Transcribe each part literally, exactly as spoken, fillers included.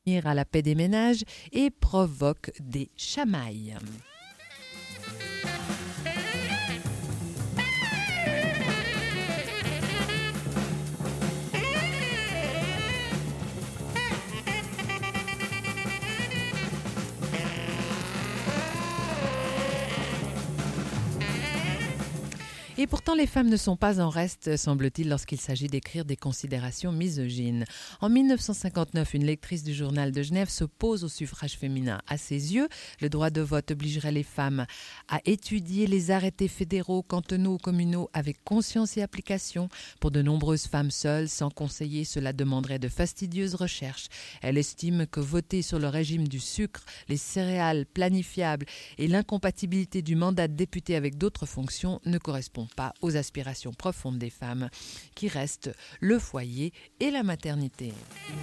à la paix des ménages et provoque des chamailles. Et pourtant, les femmes ne sont pas en reste, semble-t-il, lorsqu'il s'agit d'écrire des considérations misogynes. En mille neuf cent cinquante-neuf, une lectrice du Journal de Genève s'oppose au suffrage féminin. À ses yeux, le droit de vote obligerait les femmes à étudier les arrêtés fédéraux, cantonaux ou communaux avec conscience et application. Pour de nombreuses femmes seules, sans conseiller, cela demanderait de fastidieuses recherches. Elle estime que voter sur le régime du sucre, les céréales planifiables et l'incompatibilité du mandat de député avec d'autres fonctions ne correspond pas aux aspirations profondes des femmes qui restent le foyer et la maternité.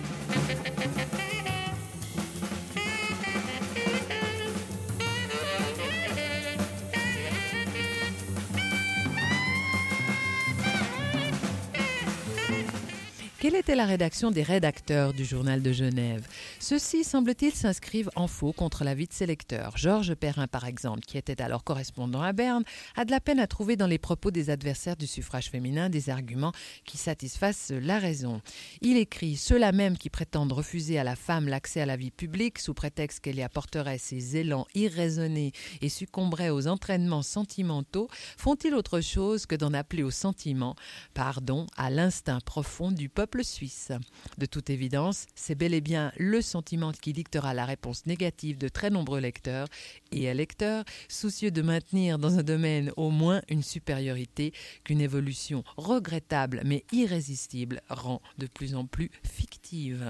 Quelle était la rédaction des rédacteurs du Journal de Genève? Ceux-ci, semble-t-il, s'inscrivent en faux contre l'avis de ses lecteurs. Georges Perrin, par exemple, qui était alors correspondant à Berne, a de la peine à trouver dans les propos des adversaires du suffrage féminin des arguments qui satisfassent la raison. Il écrit « Ceux-là même qui prétendent refuser à la femme l'accès à la vie publique sous prétexte qu'elle y apporterait ses élans irraisonnés et succomberait aux entraînements sentimentaux, font-ils autre chose que d'en appeler au sentiment, pardon, à l'instinct profond du peuple suisse. De toute évidence, c'est bel et bien le sentiment qui dictera la réponse négative de très nombreux lecteurs et électeurs, soucieux de maintenir dans un domaine au moins une supériorité qu'une évolution regrettable mais irrésistible rend de plus en plus fictive.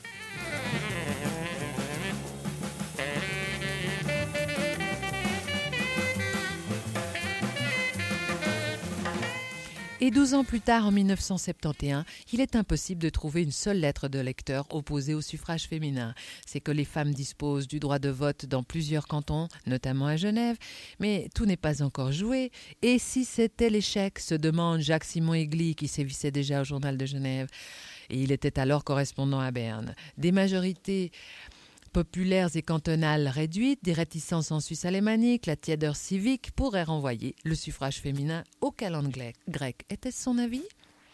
Et douze ans plus tard, en mille neuf cent soixante et onze, il est impossible de trouver une seule lettre de lecteur opposée au suffrage féminin. C'est que les femmes disposent du droit de vote dans plusieurs cantons, notamment à Genève, mais tout n'est pas encore joué. Et si c'était l'échec, se demande Jacques-Simon Aigli, qui sévissait déjà au Journal de Genève, et il était alors correspondant à Berne. Des majorités populaires et cantonales réduites, des réticences en Suisse alémanique, la tiédeur civique pourraient renvoyer le suffrage féminin au calendrier grec. Était-ce son avis ?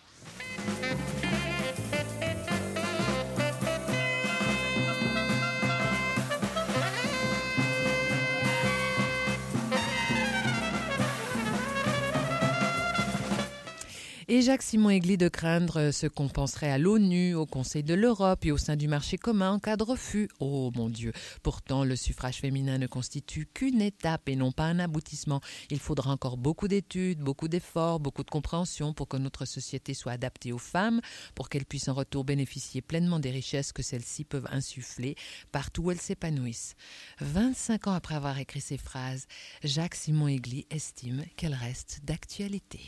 Et Jacques-Simon Aigli de craindre ce qu'on penserait à l'ONU, au Conseil de l'Europe et au sein du marché commun en cas de refus. Oh mon Dieu! Pourtant, le suffrage féminin ne constitue qu'une étape et non pas un aboutissement. Il faudra encore beaucoup d'études, beaucoup d'efforts, beaucoup de compréhension pour que notre société soit adaptée aux femmes, pour qu'elles puissent en retour bénéficier pleinement des richesses que celles-ci peuvent insuffler partout où elles s'épanouissent. vingt-cinq ans après avoir écrit ces phrases, Jacques-Simon Aigli estime qu'elles restent d'actualité.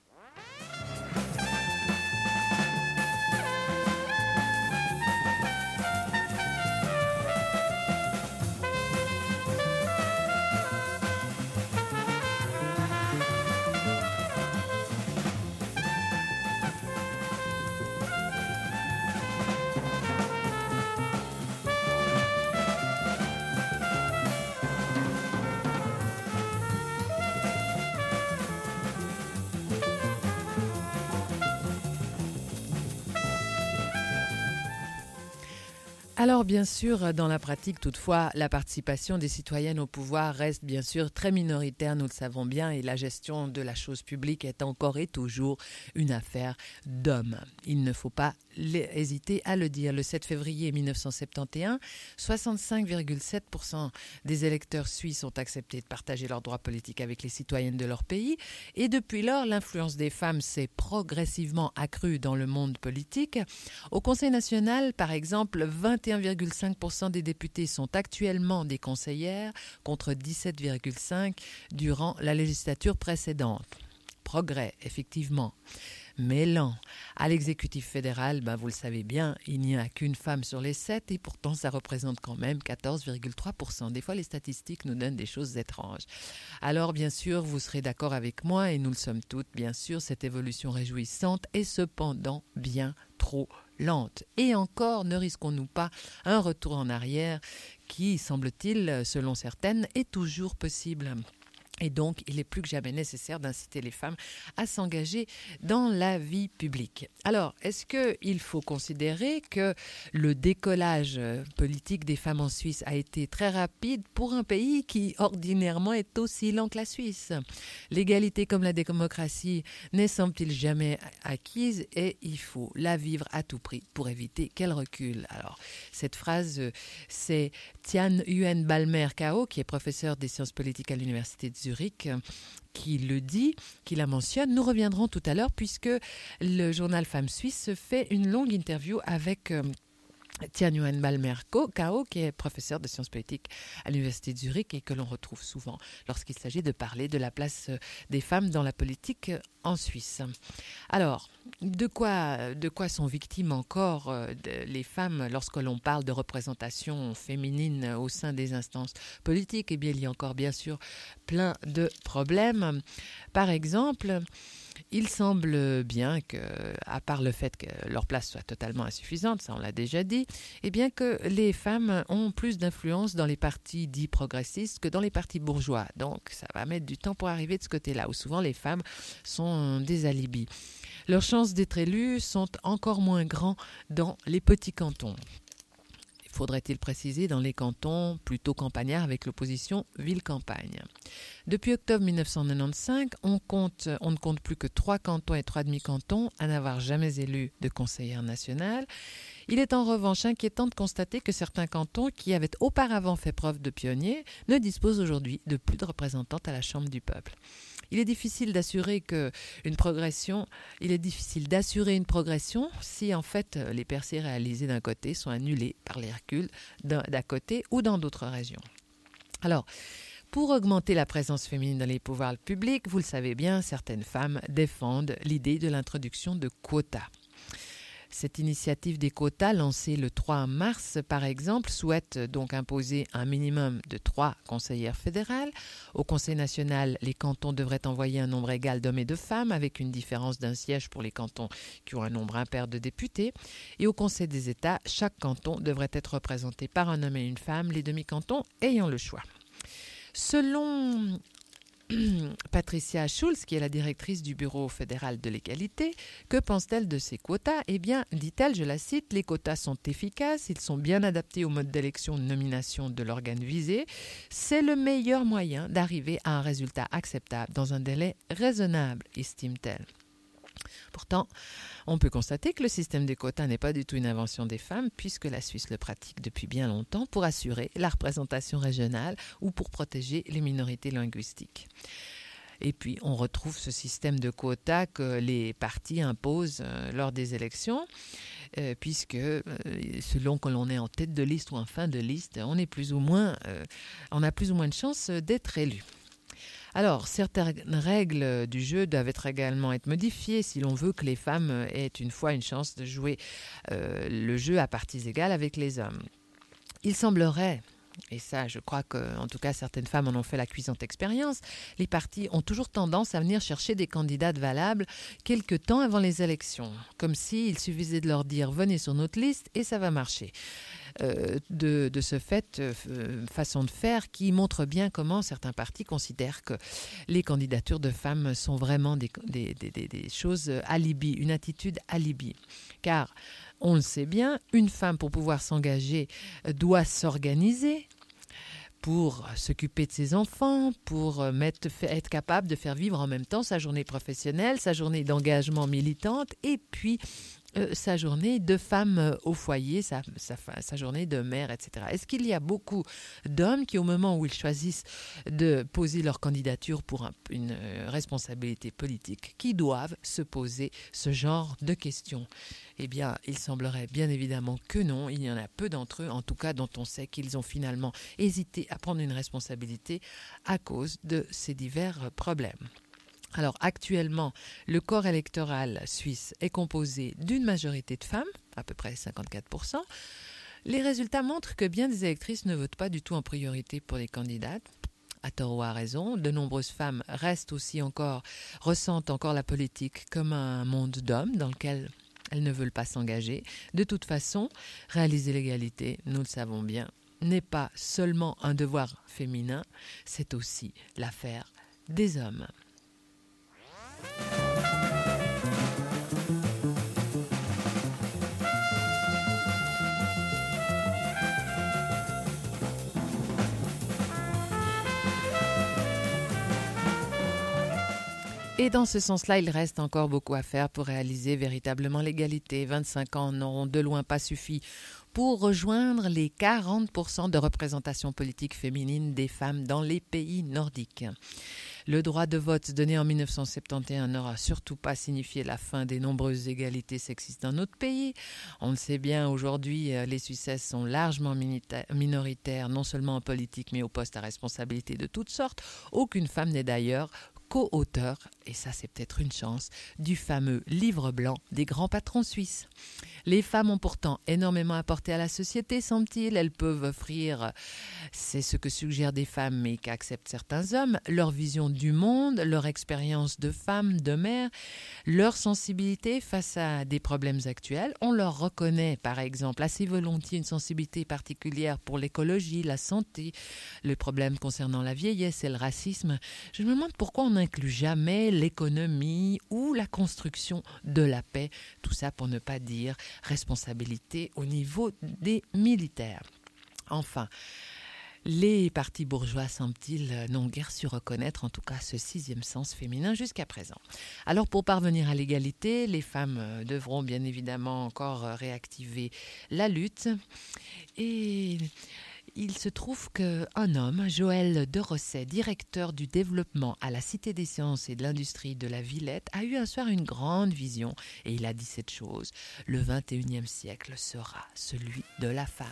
Alors bien sûr, dans la pratique, toutefois, la participation des citoyennes au pouvoir reste bien sûr très minoritaire, nous le savons bien, et la gestion de la chose publique est encore et toujours une affaire d'hommes. Il ne faut pas hésiter à le dire. Le sept février mille neuf cent soixante et onze, soixante-cinq virgule sept pour cent des électeurs suisses ont accepté de partager leurs droits politiques avec les citoyennes de leur pays, et depuis lors, l'influence des femmes s'est progressivement accrue dans le monde politique. Au Conseil national, par exemple, vingt et un virgule cinq pour cent des députés sont actuellement des conseillères contre dix-sept virgule cinq pour cent durant la législature précédente. Progrès, effectivement, mais lent. À l'exécutif fédéral, ben vous le savez bien, il n'y a qu'une femme sur les sept et pourtant ça représente quand même quatorze virgule trois pour cent. Des fois, les statistiques nous donnent des choses étranges. Alors, bien sûr, vous serez d'accord avec moi, et nous le sommes toutes, bien sûr, cette évolution réjouissante est cependant bien trop lente. Et encore, ne risquons-nous pas un retour en arrière qui, semble-t-il, selon certaines, est toujours possible. Et donc, il est plus que jamais nécessaire d'inciter les femmes à s'engager dans la vie publique. Alors, est-ce qu'il faut considérer que le décollage politique des femmes en Suisse a été très rapide pour un pays qui, ordinairement, est aussi lent que la Suisse? L'égalité comme la démocratie n'est, semble-t-il, jamais acquise et il faut la vivre à tout prix pour éviter qu'elle recule. Alors, cette phrase, c'est Tian Nguyen Balmer-Cao, qui est professeur des sciences politiques à l'Université de Zurich, qui le dit, qui la mentionne. Nous reviendrons tout à l'heure puisque le journal Femmes Suisses fait une longue interview avec euh, Tian Nguyen Balmer-Cao, qui est professeur de sciences politiques à l'Université de Zurich et que l'on retrouve souvent lorsqu'il s'agit de parler de la place des femmes dans la politique en Suisse. Alors, de quoi, de quoi sont victimes encore euh, de, les femmes lorsque l'on parle de représentation féminine au sein des instances politiques? Eh bien, il y a encore bien sûr plein de problèmes. Par exemple, il semble bien que, à part le fait que leur place soit totalement insuffisante, ça on l'a déjà dit, eh bien que les femmes ont plus d'influence dans les partis dits progressistes que dans les partis bourgeois. Donc ça va mettre du temps pour arriver de ce côté-là, où souvent les femmes sont des alibis. Leurs chances d'être élues sont encore moins grandes dans les petits cantons. Faudrait-il préciser, dans les cantons plutôt campagnards avec l'opposition ville-campagne. Depuis octobre mille neuf cent quatre-vingt-quinze, on, compte, on ne compte plus que trois cantons et trois demi-cantons à n'avoir jamais élu de conseillère nationale. Il est en revanche inquiétant de constater que certains cantons qui avaient auparavant fait preuve de pionniers ne disposent aujourd'hui de plus de représentantes à la Chambre du peuple. Il est difficile d'assurer que une progression, il est difficile d'assurer une progression si en fait les percées réalisées d'un côté sont annulées par les reculs d'un, d'un côté ou dans d'autres régions. Alors, pour augmenter la présence féminine dans les pouvoirs publics, vous le savez bien, certaines femmes défendent l'idée de l'introduction de quotas. Cette initiative des quotas, lancée le trois mars par exemple, souhaite donc imposer un minimum de trois conseillères fédérales. Au Conseil national, les cantons devraient envoyer un nombre égal d'hommes et de femmes, avec une différence d'un siège pour les cantons qui ont un nombre impair de députés. Et au Conseil des États, chaque canton devrait être représenté par un homme et une femme, les demi-cantons ayant le choix. Selon Patricia Schulz, qui est la directrice du Bureau fédéral de l'égalité, que pense-t-elle de ces quotas? Eh bien, dit-elle, je la cite, « Les quotas sont efficaces, ils sont bien adaptés au mode d'élection de nomination de l'organe visé. C'est le meilleur moyen d'arriver à un résultat acceptable dans un délai raisonnable, estime-t-elle. » Pourtant, on peut constater que le système des quotas n'est pas du tout une invention des femmes, puisque la Suisse le pratique depuis bien longtemps pour assurer la représentation régionale ou pour protéger les minorités linguistiques. Et puis, on retrouve ce système de quotas que les partis imposent euh, lors des élections, euh, puisque euh, selon que l'on est en tête de liste ou en fin de liste, on est plus ou moins, euh, on a plus ou moins de chances d'être élu. Alors, certaines règles du jeu doivent être également être modifiées si l'on veut que les femmes aient une fois une chance de jouer euh, le jeu à parties égales avec les hommes. Il semblerait, et ça je crois qu'en tout cas certaines femmes en ont fait la cuisante expérience, les partis ont toujours tendance à venir chercher des candidates valables quelque temps avant les élections, comme s'il suffisait de leur dire « venez sur notre liste » et ça va marcher. Euh, de, de ce fait, euh, façon de faire qui montre bien comment certains partis considèrent que les candidatures de femmes sont vraiment des, des, des, des choses alibi, une attitude alibi. Car, on le sait bien, une femme pour pouvoir s'engager doit s'organiser pour s'occuper de ses enfants, pour mettre, être capable de faire vivre en même temps sa journée professionnelle, sa journée d'engagement militante et puis Euh, sa journée de femme euh, au foyer, sa, sa, sa journée de mère, et cetera. Est-ce qu'il y a beaucoup d'hommes qui, au moment où ils choisissent de poser leur candidature pour un, une euh, responsabilité politique, qui doivent se poser ce genre de questions? Eh bien, il semblerait bien évidemment que non. Il y en a peu d'entre eux, en tout cas, dont on sait qu'ils ont finalement hésité à prendre une responsabilité à cause de ces divers problèmes. Alors actuellement, le corps électoral suisse est composé d'une majorité de femmes, à peu près cinquante-quatre pour cent. Les résultats montrent que bien des électrices ne votent pas du tout en priorité pour les candidates. À tort ou à raison, de nombreuses femmes restent aussi encore, ressentent encore la politique comme un monde d'hommes dans lequel elles ne veulent pas s'engager. De toute façon, réaliser l'égalité, nous le savons bien, n'est pas seulement un devoir féminin, c'est aussi l'affaire des hommes. Et dans ce sens-là, il reste encore beaucoup à faire pour réaliser véritablement l'égalité. vingt-cinq ans n'auront de loin pas suffi pour rejoindre les quarante pour cent de représentation politique féminine des femmes dans les pays nordiques. Le droit de vote donné en dix-neuf cent soixante et onze n'aura surtout pas signifié la fin des nombreuses égalités sexistes dans notre pays. On le sait bien, aujourd'hui, les Suissesses sont largement minoritaires, non seulement en politique, mais aux postes à responsabilité de toutes sortes. Aucune femme n'est d'ailleurs co-auteur, et ça c'est peut-être une chance, du fameux livre blanc des grands patrons suisses. Les femmes ont pourtant énormément apporté à la société, semble-t-il. Elles peuvent offrir, c'est ce que suggèrent des femmes mais qu'acceptent certains hommes, leur vision du monde, leur expérience de femme, de mère, leur sensibilité face à des problèmes actuels. On leur reconnaît par exemple assez volontiers une sensibilité particulière pour l'écologie, la santé, les problèmes concernant la vieillesse et le racisme. Je me demande pourquoi on n'inclut jamais l'économie ou la construction de la paix, tout ça pour ne pas dire responsabilité au niveau des militaires. Enfin, les partis bourgeois, semble-t-il, n'ont guère su reconnaître en tout cas ce sixième sens féminin jusqu'à présent. Alors pour parvenir à l'égalité, les femmes devront bien évidemment encore réactiver la lutte et il se trouve qu'un homme, Joël de Rosset, directeur du développement à la Cité des sciences et de l'industrie de la Villette, a eu un soir une grande vision et il a dit cette chose: le vingt et unième siècle sera celui de la femme.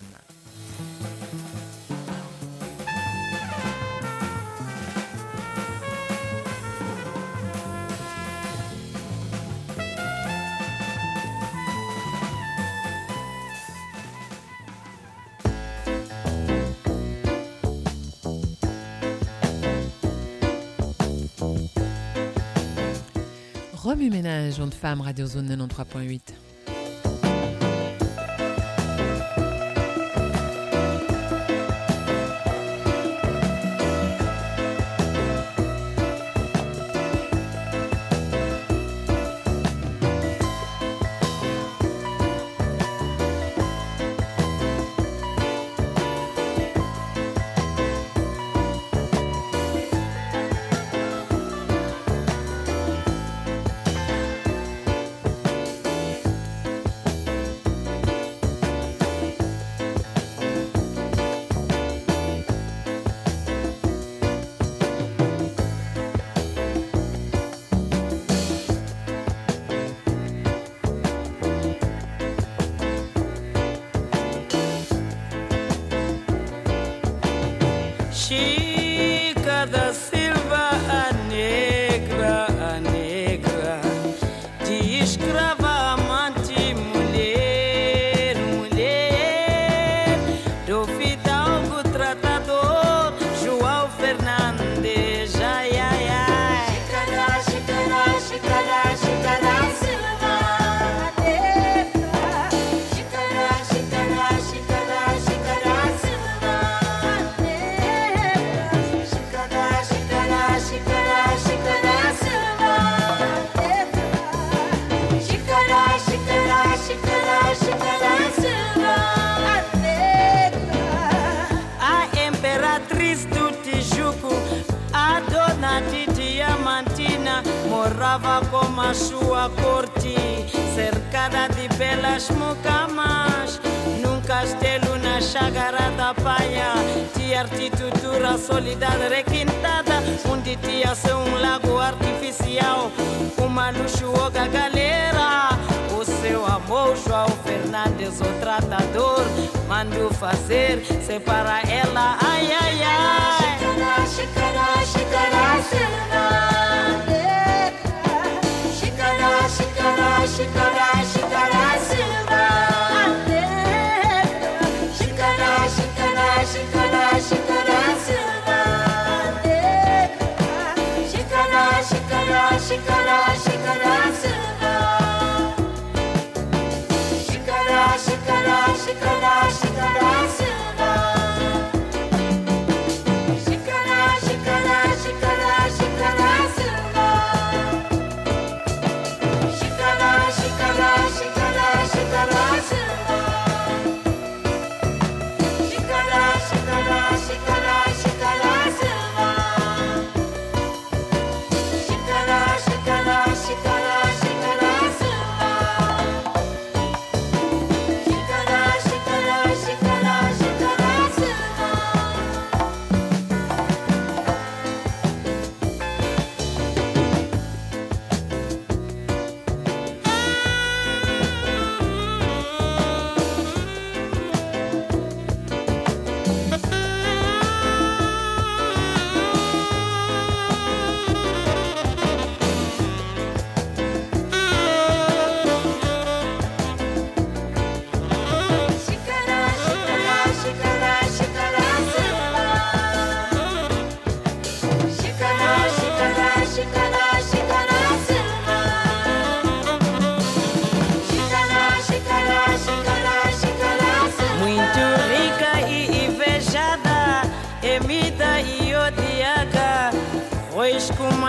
Remue ménage, onde femme, Radio Zone quatre-vingt-treize point huit. Chica da Silva, a negra, a negra, de escrava, amante, mulher, mulher, do fidalgo tratador, João Fernandes, ai, ai, ai. Chicará, chicará, chicará, chicará, Silva, a negra, chicará, chicará, chicará, chicará, Silva, a negra, chicará, chicará, chicará, chicará, Silva, a negra, chicará, chicará, chicará, chicará, Silva, a negra. A imperatriz do Tijuco, a dona de Diamantina, morava com a sua corte, cercada de belas mucamas, num castelo na Chácara da Praia, de arquitetura sólida requintada, onde tinha-se um lago artificial, uma luxuosa galera. O seu amor, João Fernandes, o tratador, mandou fazer, separa ela, ai, ai, ai. Chicará, chicará, chicará, Silva, a negra, chicará, chicará, chicará, chicará, Silva, a negra, chicará, chicará, chicará, chicará, Silva, a negra, chicará, chicará, chicará, chicará, Silva.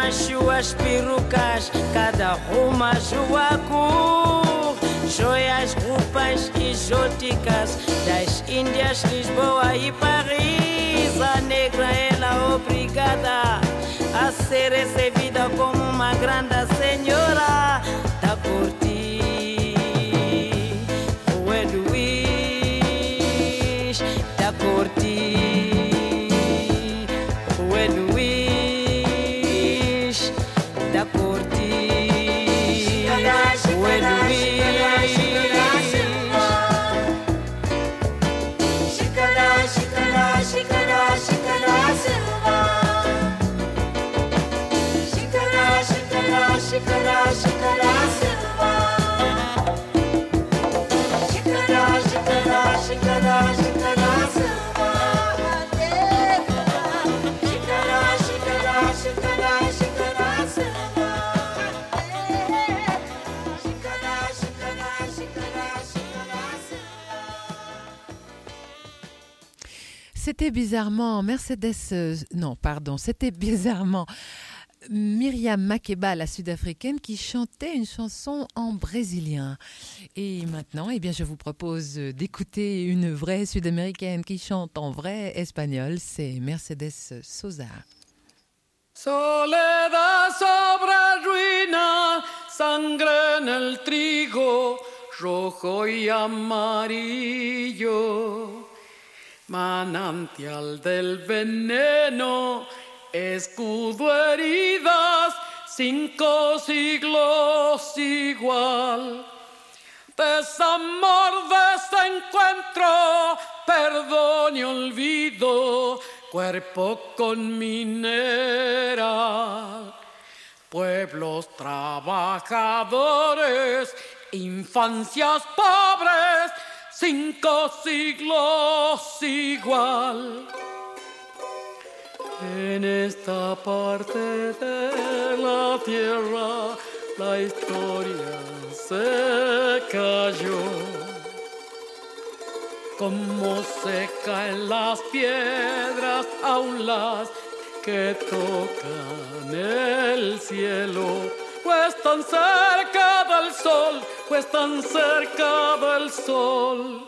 as perucas, cada uma sua cor. Joias, roupas exóticas das Índias, Lisboa e Paris. A negra, ela obrigada a ser recebida como uma grande senhora da corte. O é Luís da corte. O é Luís da corte. O é Luís. Xícara, xícara, Silva. Xícara, xícara, xícara, xícara, Silva. Xícara, xícara, xícara, xícara, Silva. Xícara, xícara, xícara, xícara, Silva. Xícara, xícara, xícara, xícara, Silva. C'était bizarrement Mercedes, euh, non pardon, c'était bizarrement Myriam Makeba, la sud-africaine, qui chantait une chanson en brésilien. Et maintenant, eh bien, je vous propose d'écouter une vraie sud-américaine qui chante en vrai espagnol, c'est Mercedes Sosa. Soledad sobre ruina, sangre en el trigo, rojo y amarillo. Manantial del veneno, escudo heridas, cinco siglos igual. Desamor, desencuentro, perdón y olvido, cuerpo con mineral. Pueblos trabajadores, infancias pobres, cinco siglos igual. En esta parte de la tierra la historia se cayó. Como se caen las piedras, aún las que tocan el cielo. Pues tan cerca del sol, pues tan cerca del sol.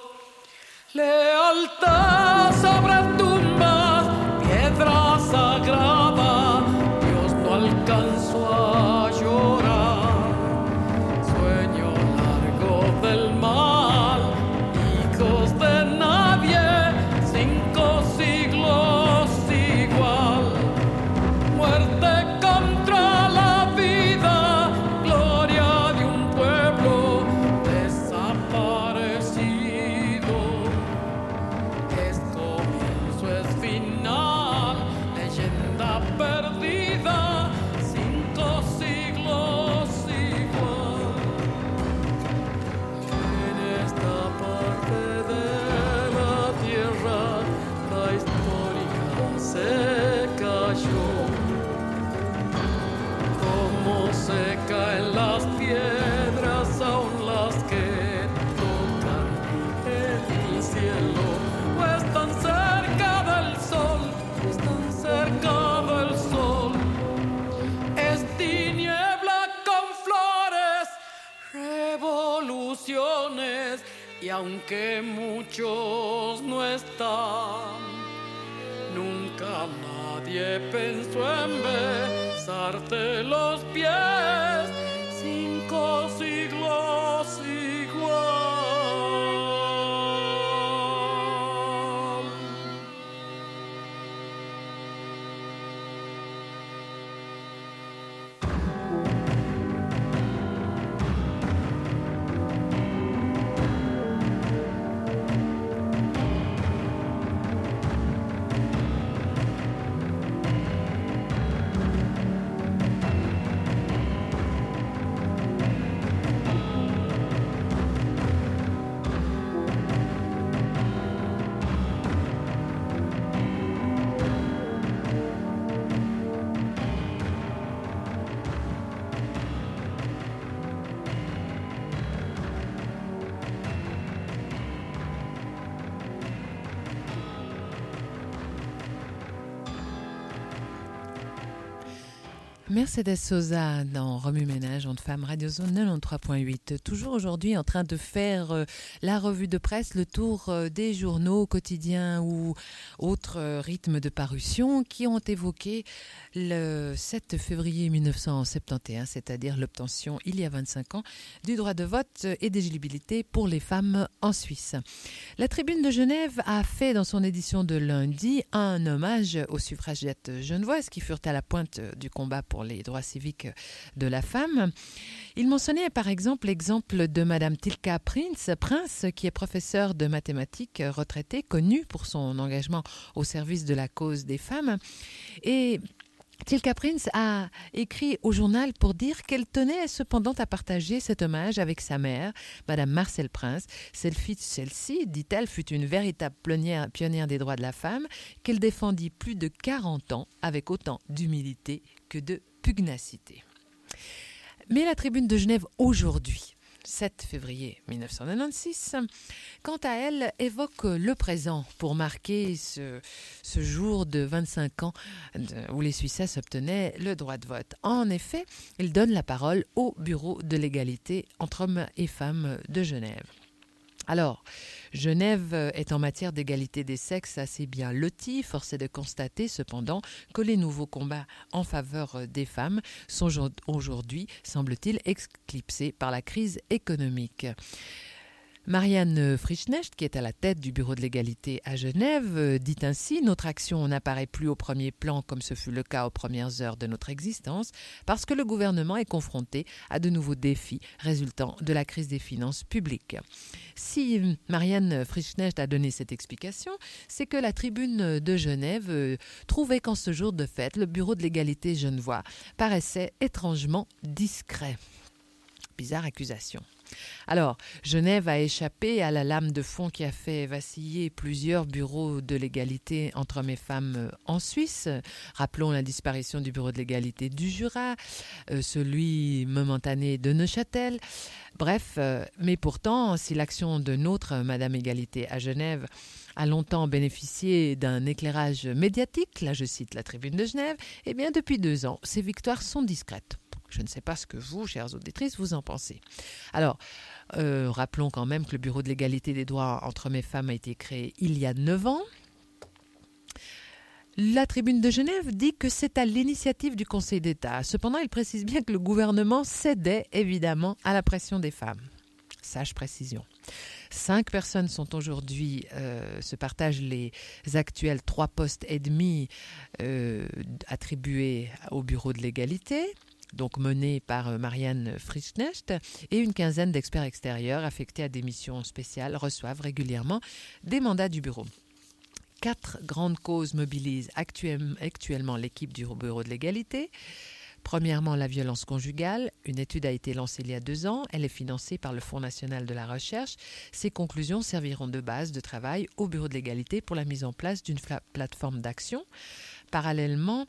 Lealtad sobre tumbas, piedra sagrada, Dios no alcanzó a llorar. Sueño largo del mal, hijos de nadie, cinco siglos igual. Muerte contra la vida, gloria de un pueblo desaparecido. Es comienzo, es final, leyenda perdida, cinco siglos igual. En esta parte de la tierra la historia se cayó. Como se caen las piedras, aún las que tocan el cielo. Pues tan cerca del sol, pues tan cerca del sol. Es tiniebla con flores, revoluciones. Y aunque muchos no están, nunca nadie pensó en besarte los pies, cinco siglos igual. Mercedes Sosa dans Remue Ménage entre femmes, Radio Zone quatre-vingt-treize point huit. Toujours aujourd'hui en train de faire euh, la revue de presse, le tour euh, des journaux quotidiens ou autres euh, rythmes de parution qui ont évoqué le sept février mille neuf cent soixante et onze, c'est-à-dire l'obtention il y a vingt-cinq ans du droit de vote et d'éligibilité pour les femmes en Suisse. La Tribune de Genève a fait dans son édition de lundi un hommage aux suffragettes genevoises qui furent à la pointe du combat pour les droits civiques de la femme. Il mentionnait par exemple l'exemple de Madame Tilka Prince, Prince, qui est professeure de mathématiques retraitée, connue pour son engagement au service de la cause des femmes. Et Tilka Prince a écrit au journal pour dire qu'elle tenait cependant à partager cet hommage avec sa mère, Madame Marcel Prince. Celle-ci, dit-elle, fut une véritable pionnière, pionnière des droits de la femme, qu'elle défendit plus de quarante ans avec autant d'humilité que de pugnacité. Mais la Tribune de Genève aujourd'hui, sept février mille neuf cent quatre-vingt-seize, quant à elle, évoque le présent pour marquer ce, ce jour de vingt-cinq ans de, où les Suisses obtenaient le droit de vote. En effet, il donne la parole au Bureau de l'égalité entre hommes et femmes de Genève. Alors, Genève est en matière d'égalité des sexes assez bien lotie. Force est de constater cependant que les nouveaux combats en faveur des femmes sont aujourd'hui, semble-t-il, éclipsés par la crise économique. Marianne Frischknecht, qui est à la tête du Bureau de l'égalité à Genève, dit ainsi « Notre action n'apparaît plus au premier plan comme ce fut le cas aux premières heures de notre existence parce que le gouvernement est confronté à de nouveaux défis résultant de la crise des finances publiques. » Si Marianne Frischknecht a donné cette explication, c'est que la Tribune de Genève trouvait qu'en ce jour de fête, le Bureau de l'égalité genevois paraissait étrangement discret. Bizarre accusation. Alors, Genève a échappé à la lame de fond qui a fait vaciller plusieurs bureaux de l'égalité entre hommes et femmes en Suisse. Rappelons la disparition du bureau de l'égalité du Jura, euh, celui momentané de Neuchâtel. Bref, euh, mais pourtant, si l'action de notre Madame Égalité à Genève a longtemps bénéficié d'un éclairage médiatique, là je cite la Tribune de Genève, eh bien depuis deux ans, ces victoires sont discrètes. Je ne sais pas ce que vous, chères auditrices, vous en pensez. Alors, euh, rappelons quand même que le Bureau de l'égalité des droits entre hommes et femmes a été créé il y a neuf ans. La Tribune de Genève dit que c'est à l'initiative du Conseil d'État. Cependant, il précise bien que le gouvernement cédait évidemment à la pression des femmes. Sage précision. Cinq personnes sont aujourd'hui, euh, se partagent les actuels trois postes et demi euh, attribués au Bureau de l'égalité, donc menée par Marianne Frischknecht, et une quinzaine d'experts extérieurs affectés à des missions spéciales reçoivent régulièrement des mandats du bureau. Quatre grandes causes mobilisent actuellement, actuellement l'équipe du Bureau de l'égalité. Premièrement, la violence conjugale. Une étude a été lancée il y a deux ans. Elle est financée par le Fonds national de la recherche. Ses conclusions serviront de base de travail au Bureau de l'égalité pour la mise en place d'une fla- plateforme d'action. Parallèlement,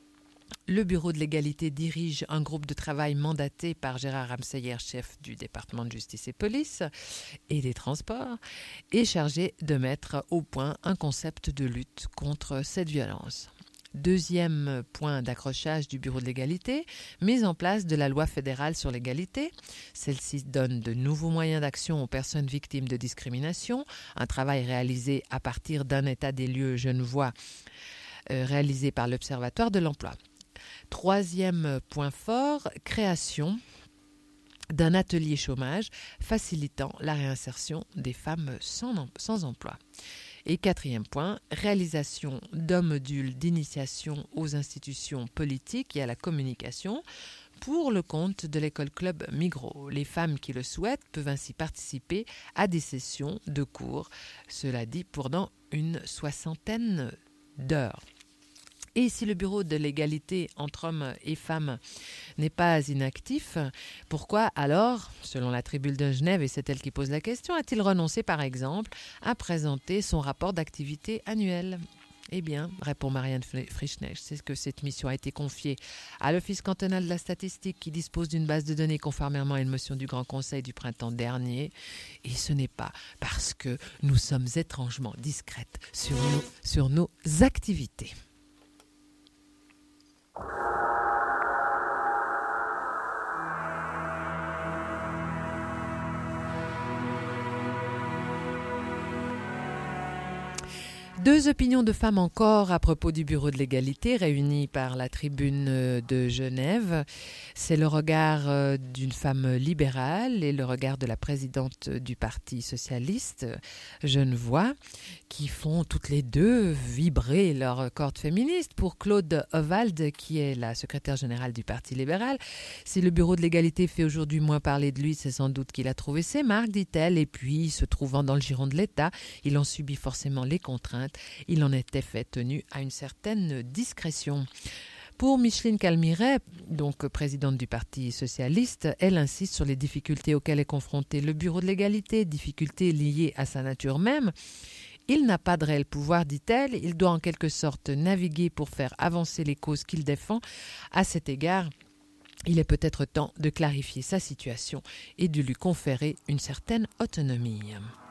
le Bureau de l'égalité dirige un groupe de travail mandaté par Gérard Ramseyer, chef du département de justice et police et des transports, et chargé de mettre au point un concept de lutte contre cette violence. Deuxième point d'accrochage du Bureau de l'égalité, mise en place de la loi fédérale sur l'égalité. Celle-ci donne de nouveaux moyens d'action aux personnes victimes de discrimination, un travail réalisé à partir d'un état des lieux genevois euh, réalisé par l'Observatoire de l'emploi. Troisième point fort, création d'un atelier chômage facilitant la réinsertion des femmes sans, sans emploi. Et quatrième point, réalisation d'un module d'initiation aux institutions politiques et à la communication pour le compte de l'école club Migros. Les femmes qui le souhaitent peuvent ainsi participer à des sessions de cours, cela dit pendant une soixantaine d'heures. Et si le Bureau de l'égalité entre hommes et femmes n'est pas inactif, pourquoi alors, selon la Tribune de Genève, et c'est elle qui pose la question, a-t-il renoncé par exemple à présenter son rapport d'activité annuel ? Eh bien, répond Marianne Frischknecht, c'est que cette mission a été confiée à l'Office cantonal de la statistique qui dispose d'une base de données conformément à une motion du Grand Conseil du printemps dernier. Et ce n'est pas parce que nous sommes étrangement discrètes sur nos, sur nos activités. Deux opinions de femmes encore à propos du Bureau de l'égalité réuni par la Tribune de Genève. C'est le regard d'une femme libérale et le regard de la présidente du Parti socialiste, Genevois, qui font toutes les deux vibrer leur corde féministe. Pour Claude Ovald, qui est la secrétaire générale du Parti libéral, si le Bureau de l'égalité fait aujourd'hui moins parler de lui, c'est sans doute qu'il a trouvé ses marques, dit-elle, et puis, se trouvant dans le giron de l'État, il en subit forcément les contraintes. Il en était fait tenu à une certaine discrétion. Pour Micheline Calmiret, donc présidente du Parti socialiste, elle insiste sur les difficultés auxquelles est confronté le Bureau de l'égalité, difficultés liées à sa nature même. Il n'a pas de réel pouvoir, dit-elle, il doit en quelque sorte naviguer pour faire avancer les causes qu'il défend. À cet égard, il est peut-être temps de clarifier sa situation et de lui conférer une certaine autonomie.